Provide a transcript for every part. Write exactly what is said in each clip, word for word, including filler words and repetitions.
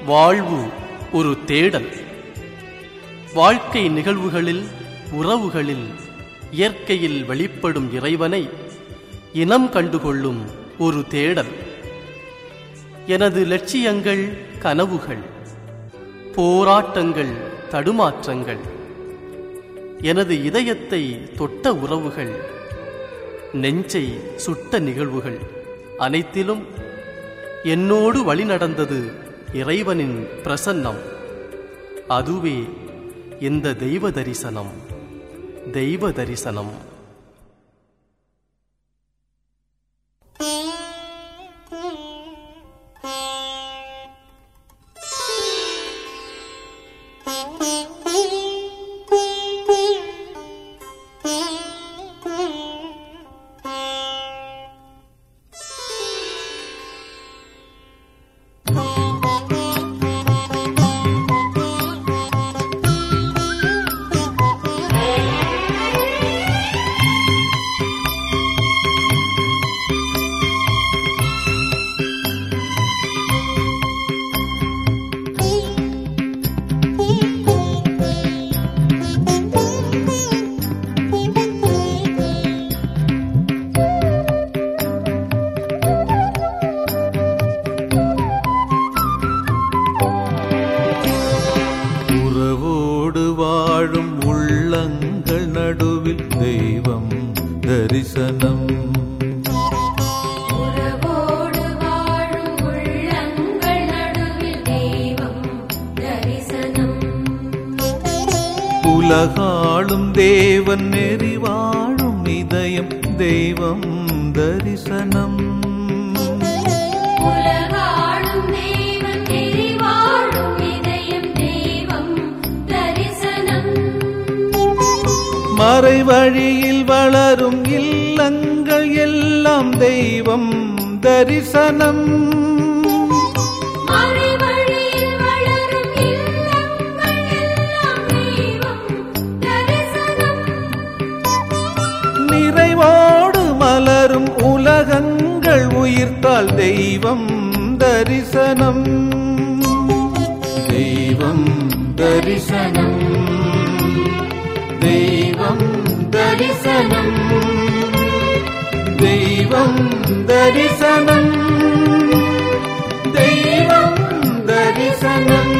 வாழ்வு ஒரு தேடல். வாழ்க்கை நிகழ்வுகளில், உறவுகளில், இயற்கையில் வெளிப்படும் இறைவனை இனம் கண்டுகொள்ளும் ஒரு தேடல். எனது லட்சியங்கள், கனவுகள், போராட்டங்கள், தடுமாற்றங்கள், எனது இதயத்தை தொட்ட உறவுகள், நெஞ்சை சுட்ட நிகழ்வுகள் அனைத்திலும் என்னோடு வழி நடந்தது இறைவனின் பிரசன்னம். அதுவே இந்த தெய்வ தரிசனம். தெய்வ தரிசனம். வாழும் உள்ளங்கள் நடுவில் தெய்வம் தரிசனம். உறவோடு வாழும் உள்ளங்கள் நடுவில் தெய்வம் தரிசனம். உலகாளும் தேவன் நெறி வாழும் இதயம் தெய்வம் தரிசனம். மறை வழியில் வளரும் இல்லங்கள் எல்லாம் தெய்வம் தரிசனம். நிறைவோடு மலரும் உலகங்கள் உயிர்த்தால் தெய்வம் தரிசனம். தெய்வம் தரிசனம். தெய்வம் தரிசனம். தெய்வம் தரிசனம். தெய்வம் தரிசனம்.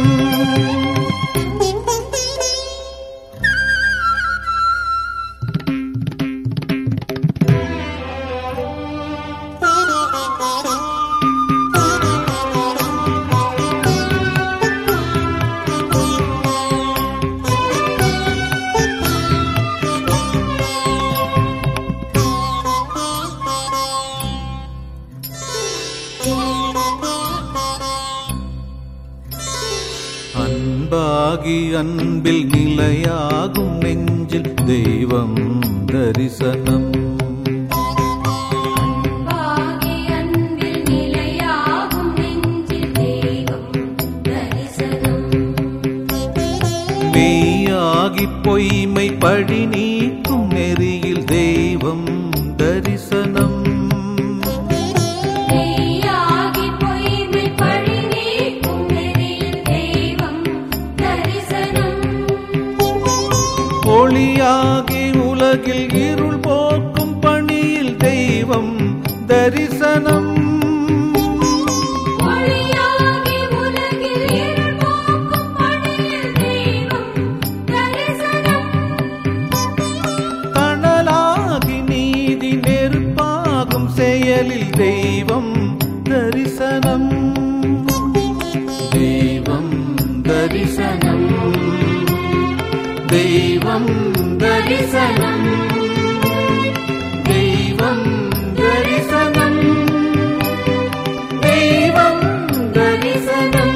அன்பாகி அன்பில் நிலையாகும் நெஞ்சில் தெய்வம் தரிசனம். அன்பாகி அன்பில் நிலையாகும் நெஞ்சில் தெய்வம் தரிசனம். மெய்யாகி பொய்மை பழி நீக்கும் நெறியில் தெய்வம் தரிசனம். ஒளியாகி உலகில் இருள் போக்கும் பணியில் தெய்வம் தரிசனம். ஒளியாகி உலகில் இருள் போக்கும் பணியில் தெய்வம் தரிசனம். தணலாகி நீதி நெருப்பாகும் செயலில் தெய்வம் தரிசனம். தெய்வம் தரிசனம். தெய்வம் தரிசனம். தெய்வம் தரிசனம். தெய்வம் தரிசனம்.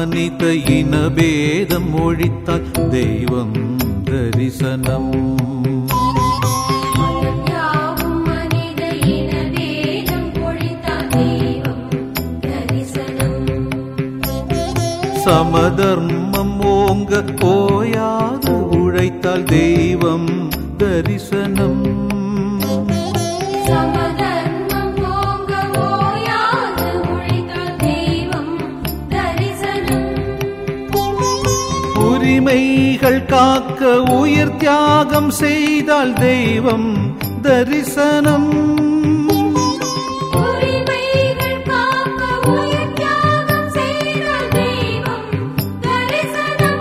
மனித இனபேதம் ஒழித்தால் தெய்வம் தரிசனம். யாவும் மனித இனபேதம் ஒழித்தால் தெய்வம் தரிசனம். சமதர்மம் ஓங்க ஓயாது உழைத்தால் தெய்வம் தரிசனம். சமதர்மம் ஓங்க ஓயாது உழைத்தால் தெய்வம் தரிசனம். உரிமைகள் காக்க உயிர் தியாகம் செய்தால் தெய்வம் தரிசனம். உரிமைகள் காக்க உயிர் தியாகம் செய்தால் தெய்வம் தரிசனம்.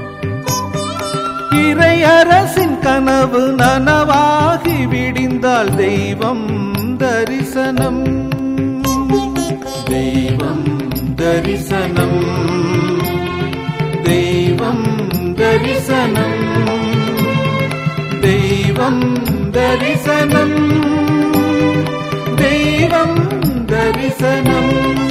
இறையரசின் கனவு நனவாகி விடிந்தால் தெய்வம் தரிசனம். தெய்வம் தரிசனம். தெய்வம் தரிசனம். தெய்வம் தரிசனம். தெய்வம் தரிசனம்.